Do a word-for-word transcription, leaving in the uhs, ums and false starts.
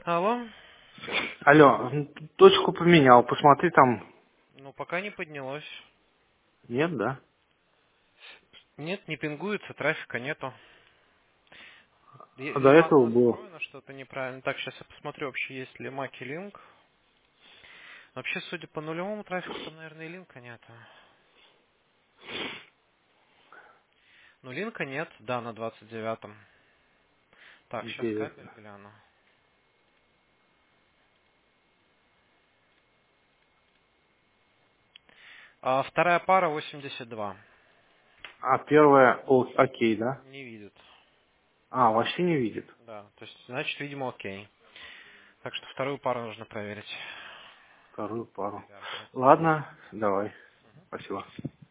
Алло? Алло, точку поменял, посмотри там. Ну, пока не поднялось. Нет, да? Нет, не пингуется, трафика нету. Е- А до Либо оно этого было. настроено что-то неправильно. Так, сейчас я посмотрю вообще, есть ли Маки линк. Вообще, судя по нулевому трафику, там, наверное, и линка нету. Ну, линка нет, да, на двадцать девятом. Так, сейчас кабель Интересно. гляну. А вторая пара восемьдесят два. А первое, о, окей, да? Не видит. А, вообще не видит. Да, то есть, значит, видимо, окей. Так что вторую пару нужно проверить. Вторую пару. Проверять. Ладно, давай. Спасибо.